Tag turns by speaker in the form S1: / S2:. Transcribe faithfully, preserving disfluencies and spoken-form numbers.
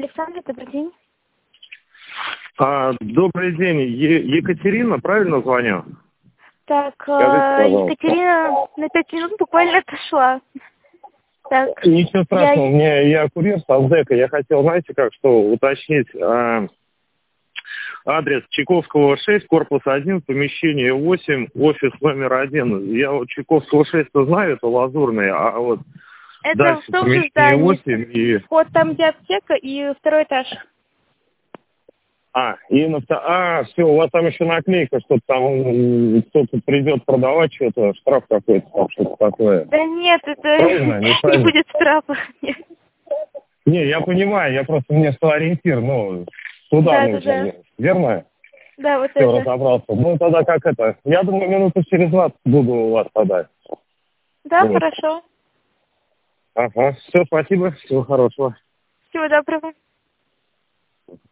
S1: Александр, добрый день.
S2: А, добрый день. Е- Екатерина, правильно звоню?
S1: Так, э,
S2: Скажите,
S1: Екатерина на пять минут буквально отошла. Так,
S2: Ничего страшного,
S1: я...
S2: мне я курьер с Аздека. Я хотел, знаете, как что, уточнить а, адрес Чайковского шесть, корпус один, помещение восемь, офис номер один. Я вот Чайковского шесть знаю, это Лазурный, а вот
S1: Это в
S2: дальше
S1: том же
S2: помещение
S1: здании.
S2: восемь и...
S1: Вот там, где аптека, и второй этаж.
S2: А, и на... вто- а, все, у вас там еще наклейка, что там м, кто-то придет продавать что-то, штраф какой-то, там что-то такое.
S1: Да нет, это
S2: Правильно?
S1: не
S2: Неправильно?
S1: будет штрафа. Нет.
S2: Не, я понимаю, я просто мне что ориентир, ну, туда
S1: Да, да,
S2: нужно
S1: да.
S2: мне, верно?
S1: Да, вот
S2: Все,
S1: это.
S2: разобрался. Ну, тогда как это, я думаю, минуту через двадцать буду у вас тогда.
S1: Да,
S2: Вот.
S1: хорошо.
S2: Ага, все, спасибо, всего хорошего.
S1: Всего доброго.